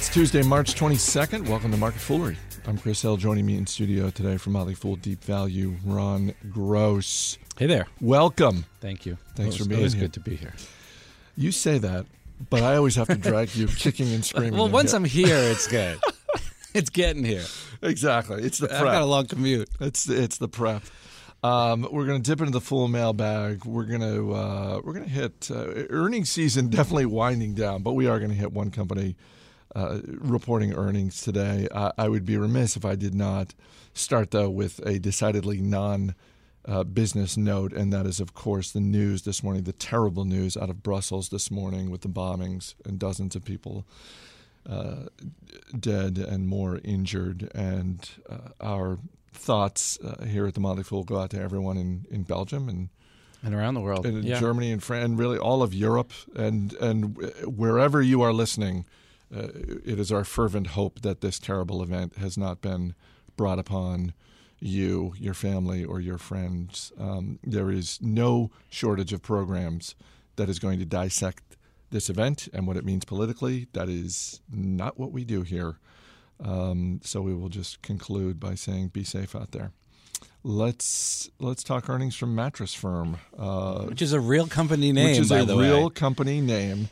It's Tuesday, March 22nd. Welcome to Market Foolery. I'm Chris Hill. Joining me in studio today from Motley Fool Deep Value, Ron Gross. Hey there. Welcome. Thank you. Thanks for being here. It's good to be here. You say that, but I always have to drag you kicking and screaming. Well, once I'm here, it's good. It's getting here. Exactly. It's the prep. I've got a long commute. It's the prep. We're going to dip into the full mailbag. We're going to hit earnings season, definitely winding down, but we are going to hit one company reporting earnings today. I would be remiss if I did not start, though, with a decidedly non-business note, and that is, of course, the news this morning, the terrible news out of Brussels this morning with the bombings and dozens of people dead and more injured. And our thoughts here at the Motley Fool go out to everyone in Belgium and around the world, and in Germany and France, and really all of Europe, and wherever you are listening. It is our fervent hope that this terrible event has not been brought upon you, your family, or your friends. There is no shortage of programs that is going to dissect this event and what it means politically. That is not what we do here. So we will just conclude by saying be safe out there. Let's talk earnings from Mattress Firm, which is a real company name. Which is by a the real way. company name.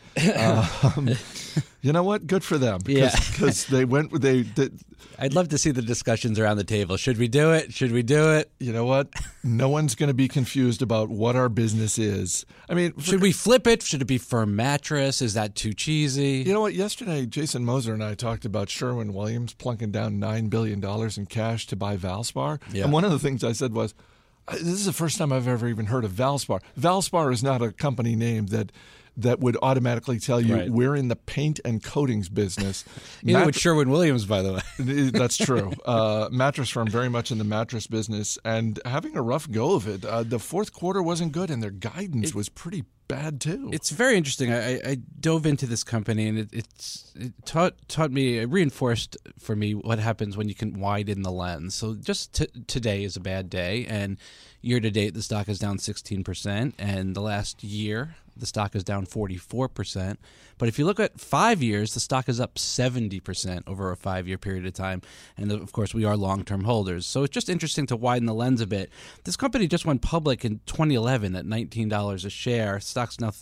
You know what? Good for them. Because they went. I'd love to see the discussions around the table. Should we do it? Should we do it? You know what? No one's going to be confused about what our business is. I mean, should we flip it? Should it be Firm Mattress? Is that too cheesy? You know what? Yesterday, Jason Moser and I talked about Sherwin-Williams plunking down $9 billion in cash to buy Valspar. Yeah. And one of the things I said was, this is the first time I've ever even heard of Valspar. Valspar is not a company name that would automatically tell you we're in the paint and coatings business. Either with Sherwin-Williams, by the way. That's true. Mattress Firm, very much in the mattress business, and having a rough go of it. The fourth quarter wasn't good, and their guidance was pretty bad too. It's very interesting. I dove into this company, and it taught me, it reinforced for me what happens when you can widen the lens. So just today is a bad day, and year to date the stock is down 16%, and the last year the stock is down 44%. But if you look at 5 years, the stock is up 70% over a 5-year period of time. And of course, we are long-term holders. So it's just interesting to widen the lens a bit. This company just went public in 2011 at $19 a share. Stock's now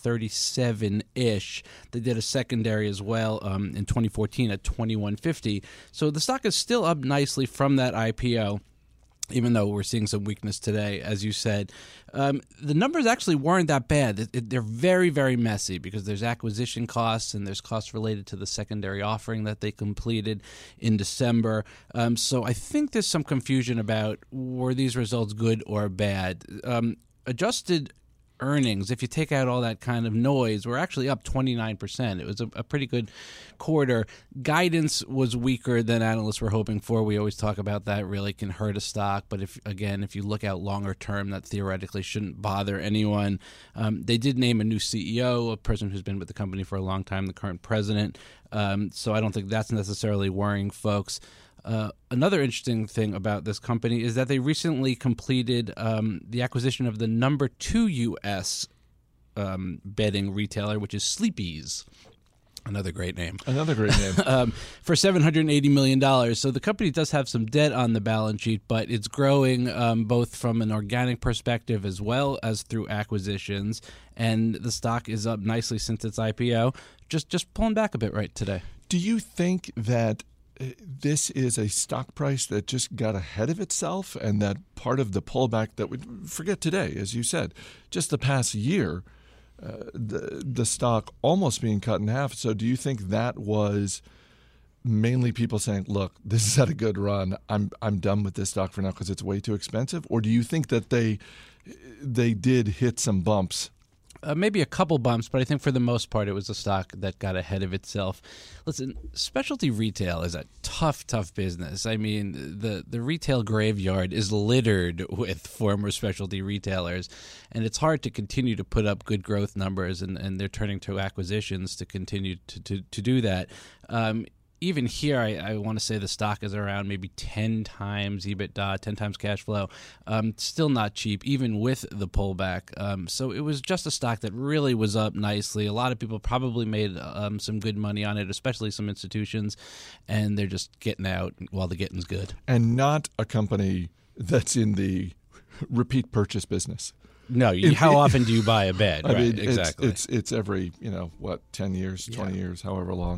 37-ish. They did a secondary as well in 2014 at $21.50. So the stock is still up nicely from that IPO. Even though we're seeing some weakness today, as you said. The numbers actually weren't that bad. They're very, very messy because there's acquisition costs and there's costs related to the secondary offering that they completed in December. So I think there's some confusion about were these results good or bad. Adjusted earnings, if you take out all that kind of noise, we're actually up 29%. It was a pretty good quarter. Guidance was weaker than analysts were hoping for. We always talk about that really can hurt a stock, but if you look out longer term, that theoretically shouldn't bother anyone. They did name a new CEO, a person who's been with the company for a long time, the current president. So I don't think that's necessarily worrying folks. Another interesting thing about this company is that they recently completed the acquisition of the number 2 U.S. Bedding retailer, which is Sleepy's. Another great name. For $780 million. So the company does have some debt on the balance sheet, but it's growing both from an organic perspective as well as through acquisitions. And the stock is up nicely since its IPO. Just pulling back a bit right today. Do you think that this is a stock price that just got ahead of itself, and that part of the pullback that we forget today, as you said, just the past year, the stock almost being cut in half? So do you think that was mainly people saying, look, this is at a good run, I'm done with this stock for now because it's way too expensive? Or do you think that they did hit some bumps? Maybe a couple bumps, but I think for the most part it was a stock that got ahead of itself. Listen, specialty retail is a tough business. I mean, the retail graveyard is littered with former specialty retailers, and it's hard to continue to put up good growth numbers, and they're turning to acquisitions to continue to do that. even here, I want to say the stock is around maybe 10 times EBITDA, 10 times cash flow. Still not cheap, even with the pullback. So it was just a stock that really was up nicely. A lot of people probably made some good money on it, especially some institutions, and they're just getting out while the getting's good. And not a company that's in the repeat purchase business. No, how often do you buy a bed? I mean, exactly. It's every, 10 years, 20 years, however long.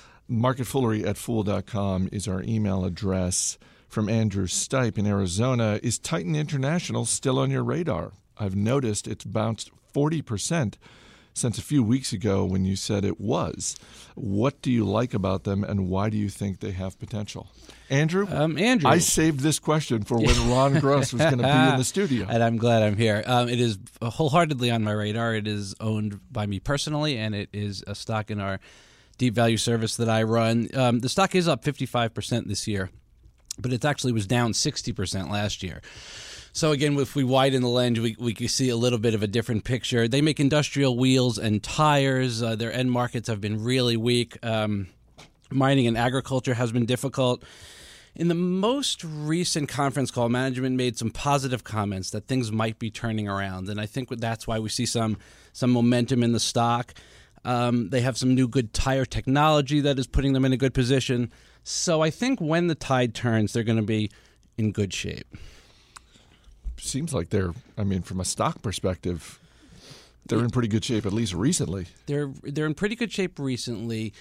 Marketfoolery@fool.com is our email address. From Andrew Stipe in Arizona, is Titan International still on your radar? I've noticed it's bounced 40% since a few weeks ago when you said it was. What do you like about them, and why do you think they have potential? Andrew, I saved this question for when Ron Gross was going to be in the studio. And I'm glad I'm here. It is wholeheartedly on my radar. It is owned by me personally, and it is a stock in our deep value service that I run. The stock is up 55% this year, but it actually was down 60% last year. So again, if we widen the lens, we can see a little bit of a different picture. They make industrial wheels and tires. Their end markets have been really weak. Mining and agriculture has been difficult. In the most recent conference call, management made some positive comments that things might be turning around, and I think that's why we see some momentum in the stock. They have some new good tire technology that is putting them in a good position. So I think when the tide turns, they're going to be in good shape. Seems like from a stock perspective, they're in pretty good shape, at least recently. They're in pretty good shape recently.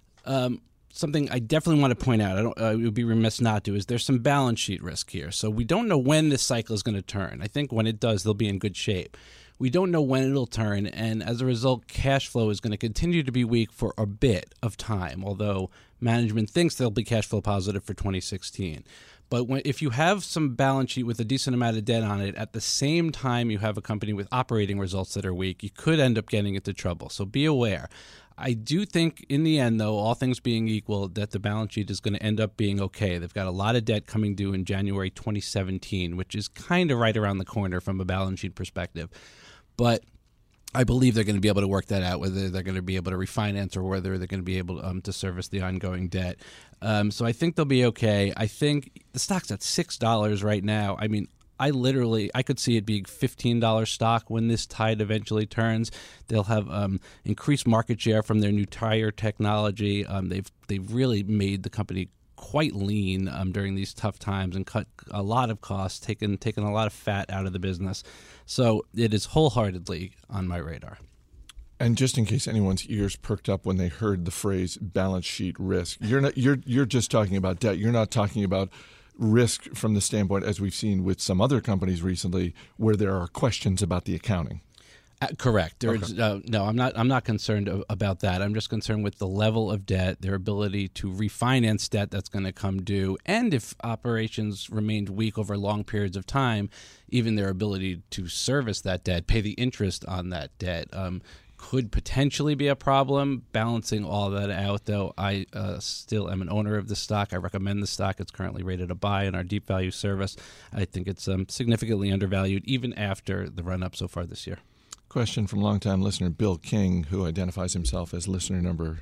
Something I definitely want to point out, it would be remiss not to, is there's some balance sheet risk here. So we don't know when this cycle is going to turn. I think when it does, they'll be in good shape. We don't know when it'll turn, and as a result, cash flow is going to continue to be weak for a bit of time, although management thinks they'll be cash flow positive for 2016. But if you have some balance sheet with a decent amount of debt on it, at the same time you have a company with operating results that are weak, you could end up getting into trouble. So be aware. I do think in the end, though, all things being equal, that the balance sheet is going to end up being okay. They've got a lot of debt coming due in January 2017, which is kind of right around the corner from a balance sheet perspective. But I believe they're going to be able to work that out, whether they're going to be able to refinance or whether they're going to be able to service the ongoing debt. So I think they'll be okay. I think the stock's at $6 right now. I mean, I could see it being $15 stock when this tide eventually turns. They'll have increased market share from their new tire technology. They've really made the company quite lean during these tough times and cut a lot of costs, taken a lot of fat out of the business. So it is wholeheartedly on my radar. And just in case anyone's ears perked up when they heard the phrase balance sheet risk, you're just talking about debt. You're not talking about risk from the standpoint, as we've seen with some other companies recently, where there are questions about the accounting. Correct. No, I'm not concerned about that. I'm just concerned with the level of debt, their ability to refinance debt that's going to come due, and if operations remained weak over long periods of time, even their ability to service that debt, pay the interest on that debt, could potentially be a problem. Balancing all that out, though, I still am an owner of the stock. I recommend the stock. It's currently rated a buy in our deep value service. I think it's significantly undervalued, even after the run-up so far this year. Question from longtime listener Bill King, who identifies himself as listener number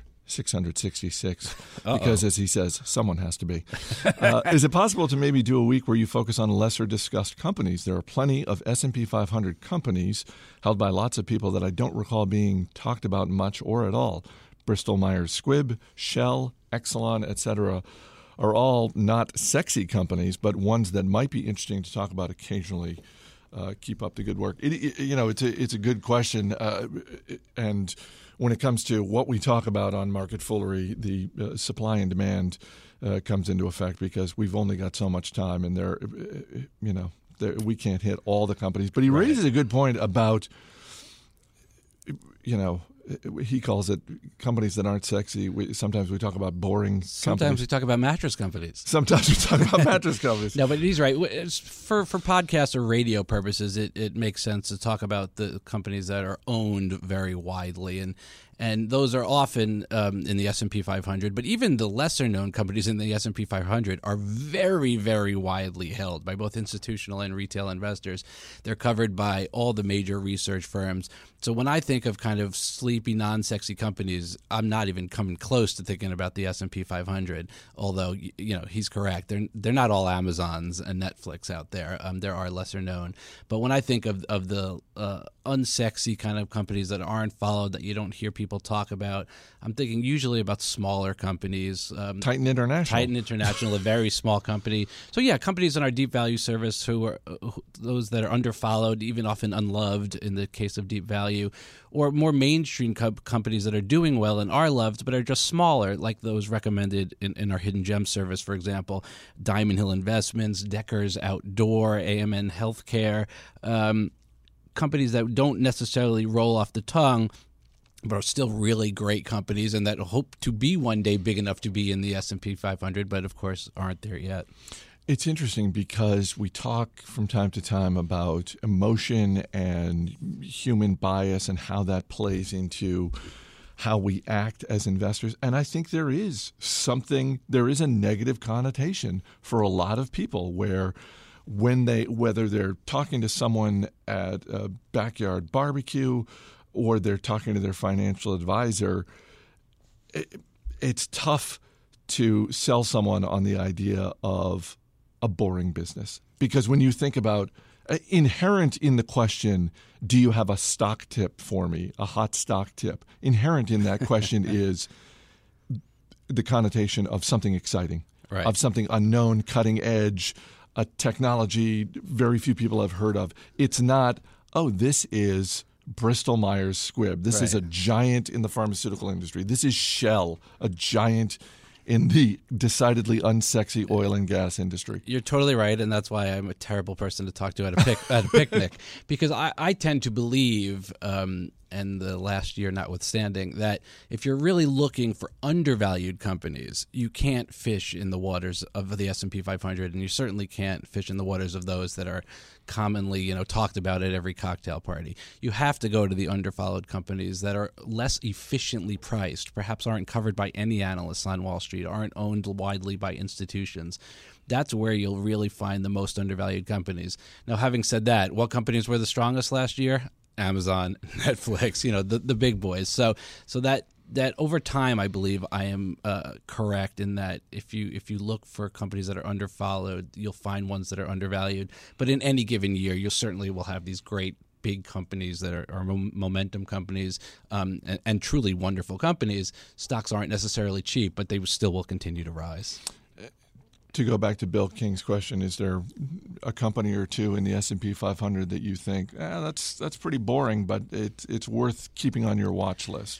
666, because, as he says, someone has to be. Is it possible to maybe do a week where you focus on lesser discussed companies? There are plenty of S&P 500 companies held by lots of people that I don't recall being talked about much or at all. Bristol Myers Squibb, Shell, Exelon, etc. are all not sexy companies, but ones that might be interesting to talk about occasionally. Keep up the good work. It's a good question, and when it comes to what we talk about on Market Foolery, the supply and demand comes into effect because we've only got so much time, and we can't hit all the companies. But he raises a good point about, he calls it companies that aren't sexy. Sometimes we talk about boring companies. Sometimes we talk about mattress companies. No, but he's right. For podcast or radio purposes, it makes sense to talk about the companies that are owned very widely. And And those are often in the S&P 500. But even the lesser-known companies in the S&P 500 are very, very widely held by both institutional and retail investors. They're covered by all the major research firms. So when I think of kind of sleepy, non-sexy companies, I'm not even coming close to thinking about the S&P 500. Although, he's correct. They're not all Amazons and Netflix out there. There are lesser known. But when I think of the unsexy kind of companies that aren't followed, that you don't hear people talk about, I'm thinking usually about smaller companies. Titan International, a very small company. So yeah, companies in our deep value service who are those that are underfollowed, even often unloved in the case of deep value, or more mainstream companies that are doing well and are loved but are just smaller, like those recommended in our Hidden Gem service, for example, Diamond Hill Investments, Deckers Outdoor, AMN Healthcare, companies that don't necessarily roll off the tongue, but are still really great companies and that hope to be one day big enough to be in the S&P 500, but of course aren't there yet. It's interesting because we talk from time to time about emotion and human bias and how that plays into how we act as investors. And I think there is a negative connotation for a lot of people where whether they're talking to someone at a backyard barbecue or they're talking to their financial advisor, it's tough to sell someone on the idea of a boring business. Because when you think about inherent in the question, do you have a stock tip for me, a hot stock tip? Inherent in that question is the connotation of something exciting, right, of something unknown, cutting edge, a technology very few people have heard of. It's not, this is Bristol Myers Squibb. This is a giant in the pharmaceutical industry. This is Shell, a giant in the decidedly unsexy oil and gas industry. You're totally right, and that's why I'm a terrible person to talk to at a picnic, because I tend to believe, and the last year notwithstanding, that if you're really looking for undervalued companies, you can't fish in the waters of the S&P 500, and you certainly can't fish in the waters of those that are commonly talked about at every cocktail party. You have to go to the underfollowed companies that are less efficiently priced, perhaps aren't covered by any analysts on Wall Street, aren't owned widely by institutions. That's where you'll really find the most undervalued companies. Now, having said that, what companies were the strongest last year? Amazon, Netflix, the big boys. So that over time, I believe I am correct in that if you look for companies that are underfollowed, you'll find ones that are undervalued. But in any given year, you certainly will have these great big companies that are momentum companies and truly wonderful companies. Stocks aren't necessarily cheap, but they still will continue to rise. To go back to Bill King's question, is there a company or two in the S&P 500 that you think that's pretty boring, but it's worth keeping on your watch list?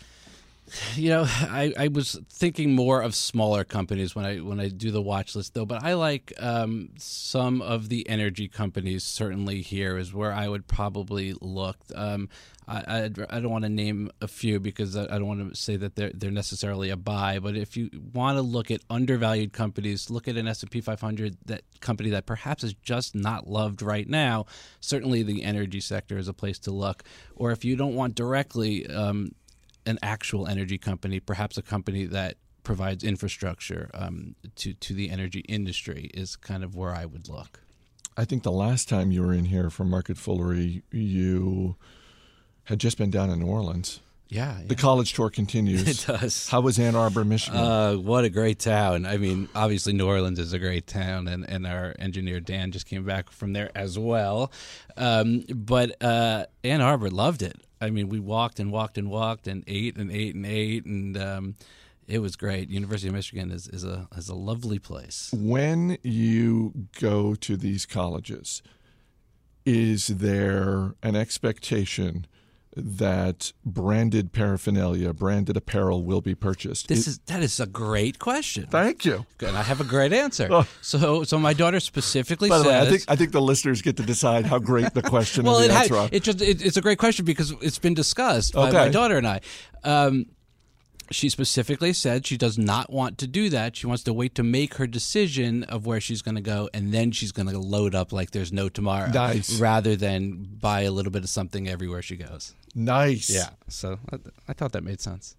I was thinking more of smaller companies when I do the watch list, though. But I like some of the energy companies. Certainly, here is where I would probably look. I don't want to name a few because I don't want to say that they're necessarily a buy. But if you want to look at undervalued companies, look at an S&P 500 company that perhaps is just not loved right now. Certainly, the energy sector is a place to look. Or if you don't want directly an actual energy company, perhaps a company that provides infrastructure to the energy industry is kind of where I would look. I think the last time you were in here for Market Foolery, you had just been down in New Orleans. Yeah. The college tour continues. It does. How was Ann Arbor, Michigan? What a great town. I mean, obviously New Orleans is a great town, and our engineer Dan just came back from there as well. But Ann Arbor loved it. I mean, we walked and walked and walked and ate and ate and ate, and it was great. University of Michigan is a lovely place. When you go to these colleges, is there an expectation that branded paraphernalia, branded apparel will be purchased? That is a great question. Thank you. And I have a great answer. So my daughter specifically says... By the way, I I think the listeners get to decide how great the question and the answer are. It's a great question because it's been discussed by my daughter and I. She specifically said she does not want to do that. She wants to wait to make her decision of where she's going to go, and then she's going to load up like there's no tomorrow. Nice. Rather than buy a little bit of something everywhere she goes. Nice. Yeah. So I thought that made sense.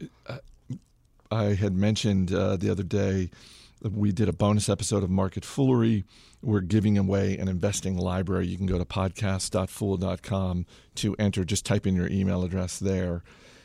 I had mentioned the other day we did a bonus episode of Market Foolery. We're giving away an investing library. You can go to podcast.fool.com to enter. Just type in your email address there.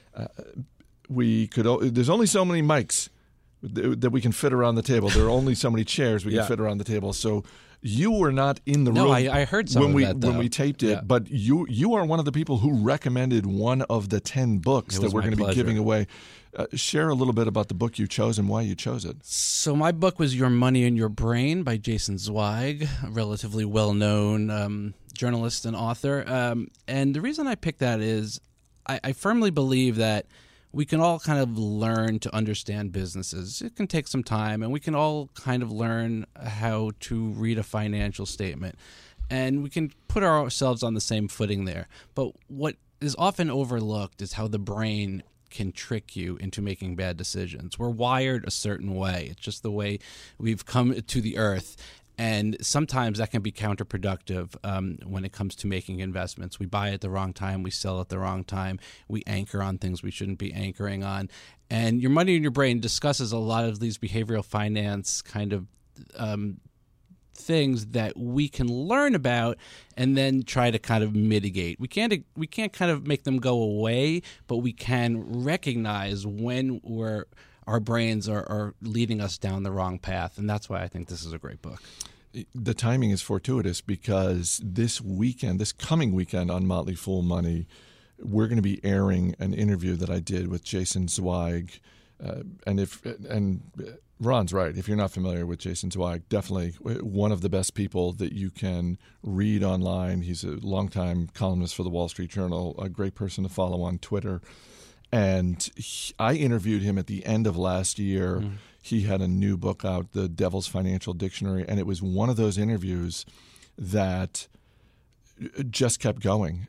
There's only so many mics that we can fit around the table. There are only so many chairs we can fit around the table. So you were not in the room. No, I heard some of that, though. When we taped it, but you are one of the people who recommended one of the 10 books that we're going to be giving away. Share a little bit about the book you chose and why you chose it. So my book was Your Money in Your Brain by Jason Zweig, a relatively well-known journalist and author. And the reason I picked that is I firmly believe that we can all kind of learn to understand businesses. It can take some time, and we can all kind of learn how to read a financial statement. And we can put ourselves on the same footing there. But what is often overlooked is how the brain can trick you into making bad decisions. We're wired a certain way. It's just the way we've come to the earth. And sometimes that can be counterproductive when it comes to making investments. We buy at the wrong time. We sell at the wrong time. We anchor on things we shouldn't be anchoring on. And Your Money in Your Brain discusses a lot of these behavioral finance kind of things that we can learn about and then try to kind of mitigate. We can't kind of make them go away, but we can recognize when our brains are leading us down the wrong path, and that's why I think this is a great book. The timing is fortuitous because this coming weekend on Motley Fool Money, we're going to be airing an interview that I did with Jason Zweig. And Ron's right. If you're not familiar with Jason Zweig, definitely one of the best people that you can read online. He's a longtime columnist for the Wall Street Journal, a great person to follow on Twitter. And I interviewed him at the end of last year. Mm. He had a new book out, The Devil's Financial Dictionary, and it was one of those interviews that just kept going.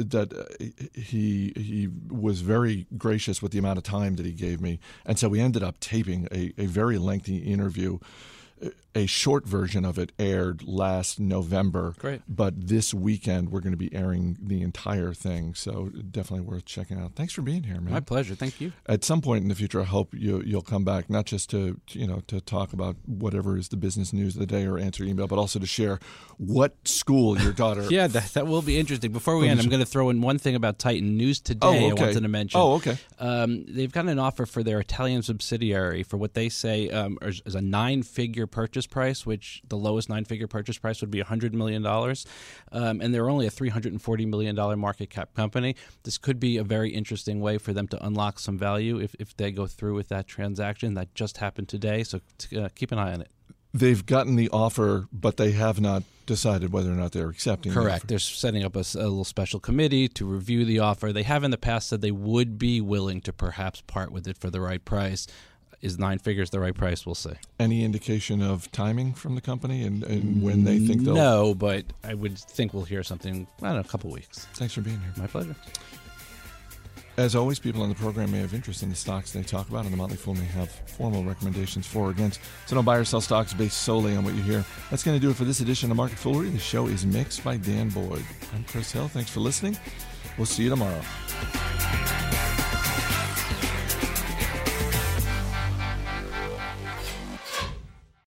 He was very gracious with the amount of time that he gave me, and so we ended up taping a very lengthy interview. A short version of it aired last November. Great. But this weekend we're going to be airing the entire thing, so definitely worth checking out. Thanks for being here, man. My pleasure. Thank you. At some point in the future, I hope you'll come back, not just to talk about whatever is the business news of the day or answer email, but also to share what school your daughter. Yeah, that will be interesting. Before we end, I'm going to throw in one thing about Titan News Today. I wanted to mention. Oh, okay. They've got an offer for their Italian subsidiary for what they say is a 9-figure purchase price, which the lowest 9-figure purchase price would be $100 million. And they're only a $340 million market cap company. This could be a very interesting way for them to unlock some value if they go through with that transaction. That just happened today, so keep an eye on it. They've gotten the offer, but they have not decided whether or not they're accepting it. Correct. They're setting up a little special committee to review the offer. They have in the past said they would be willing to perhaps part with it for the right price. Is 9 figures the right price? We'll see. Any indication of timing from the company and when they think they'll... No, but I would think we'll hear something, I don't know, a couple weeks. Thanks for being here. My pleasure. As always, people on the program may have interest in the stocks they talk about, and the Motley Fool may have formal recommendations for or against. So don't buy or sell stocks based solely on what you hear. That's going to do it for this edition of Market Foolery. The show is mixed by Dan Boyd. I'm Chris Hill. Thanks for listening. We'll see you tomorrow.